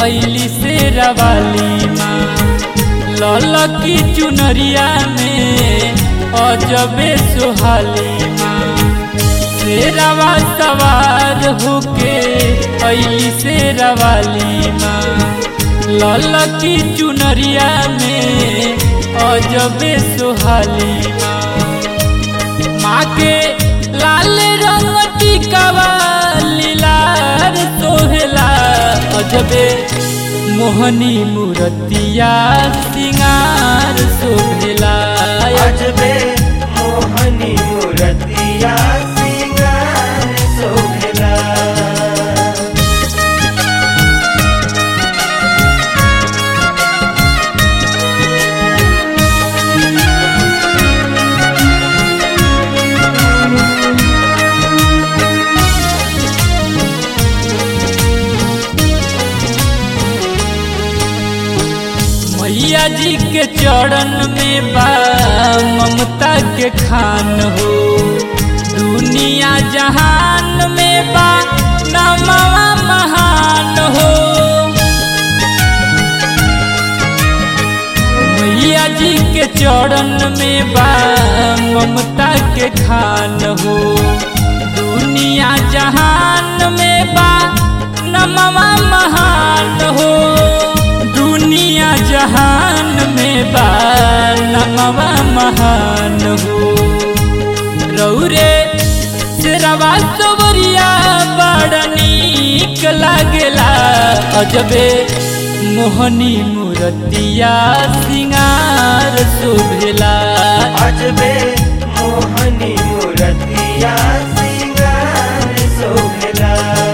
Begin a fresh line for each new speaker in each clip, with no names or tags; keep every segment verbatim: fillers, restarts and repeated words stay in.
अली शेरा वाली माँ। ललकी चुनरिया में अजबे सुहाली माँ। शेरावा सवार होके अली शेरा वाली माँ। ललकी चुनरिया में अजबे सुहाली माँ। माँ के लाल रंग टिकावा लीलार सोहेला। अजबे मोहनी मूर्तिया सिंगार शोभेला।
अजबे मोहनी मूर्तिया सिंगार शोभेला।
मैया जी के चरण में बा ममता के खान हो। दुनिया जहान में बा नामवा महान हो। मैया जी के चरण में बा ममता के खान हो। दुनिया जहान में बा नामवा महान हो। दुनिया जहान में बा नामवा महान हो। रौरे शेरावा सवरिया बड़ा नीक लागेला। अजबे मोहनी मूर्तिया सिंगार शोभेला।
अजबे मोहनी मूर्तिया सिंगार शोभेला।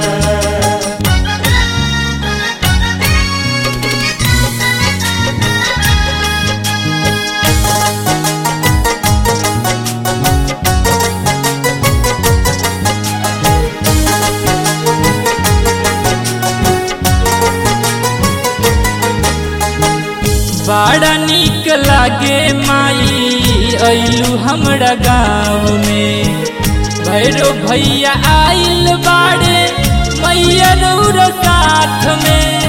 बड़ा नीक लागे माई अइलू हमरा गाँव में। भैरो भैया आइल बाड़े मैया रौर साथ में।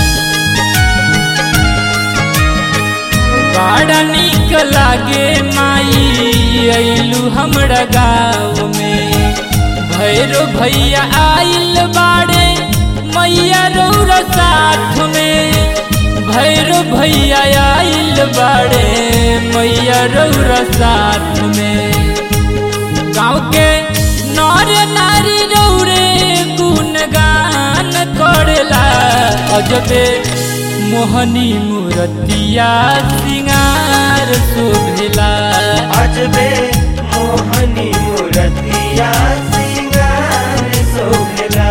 बड़ा नीक लागे माई अइलू हमरा गाँव में। भैरो भैया आइल बाड़े मैया रौर साथ में। भैरो भैया आइल बाड़े मैया रौर साथ में। गाँव के नर नारी रौरे गुणगान करेला। अजबे मोहनी मूर्तिया सिंगार शोभेला।
अजबे मोहनी मूर्तिया सिंगार शोभेला।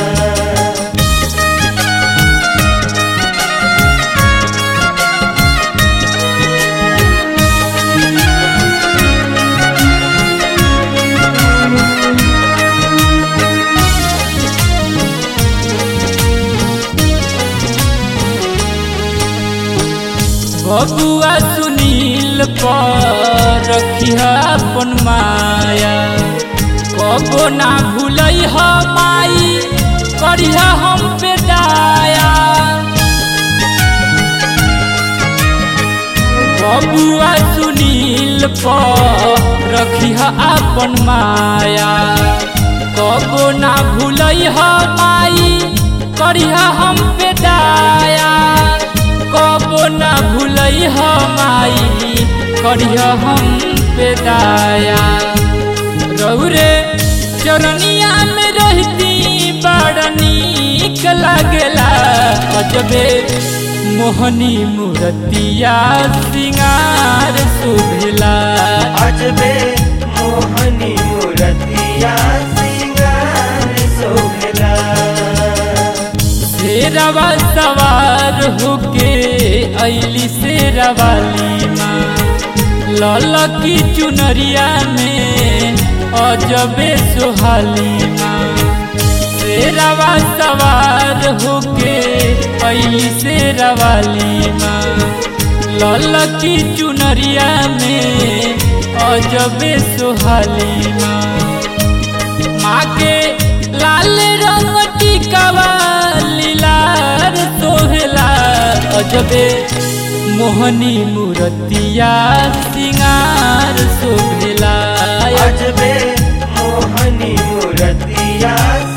बबुआ सुनील पर रखिया अपन माया। कबो ना भूलई ह माई करिया हम पे दाया। बबुआ सुनील पर रखिया अपन माया। कबो ना भूलई ह माई करिया हम पे दाया। कबो ना भूलई ह माई करिया हम पे दाया। रौरे चरनिया में रहती बड़ा नीक लागेला। अजबे मोहनी मूर्तिया सिंगार शोभेला।
अजबे मोहनी मूर्तिया सिंगार शोभेला।
शेरावा सवार होके अली शेरा वाली माँ। ललकी चुनरिया में अजबे सुहाली माँ। शेरावा सवार होके अली शेरा वाली माँ। ललकी चुनरिया में अजबे सुहाली माँ। माँ के लाल रंग टिकावा लीलार तो अजबे मोहनी मूर्तिया सिंगार शोभेला
अजबे मोहनी मूर्तिया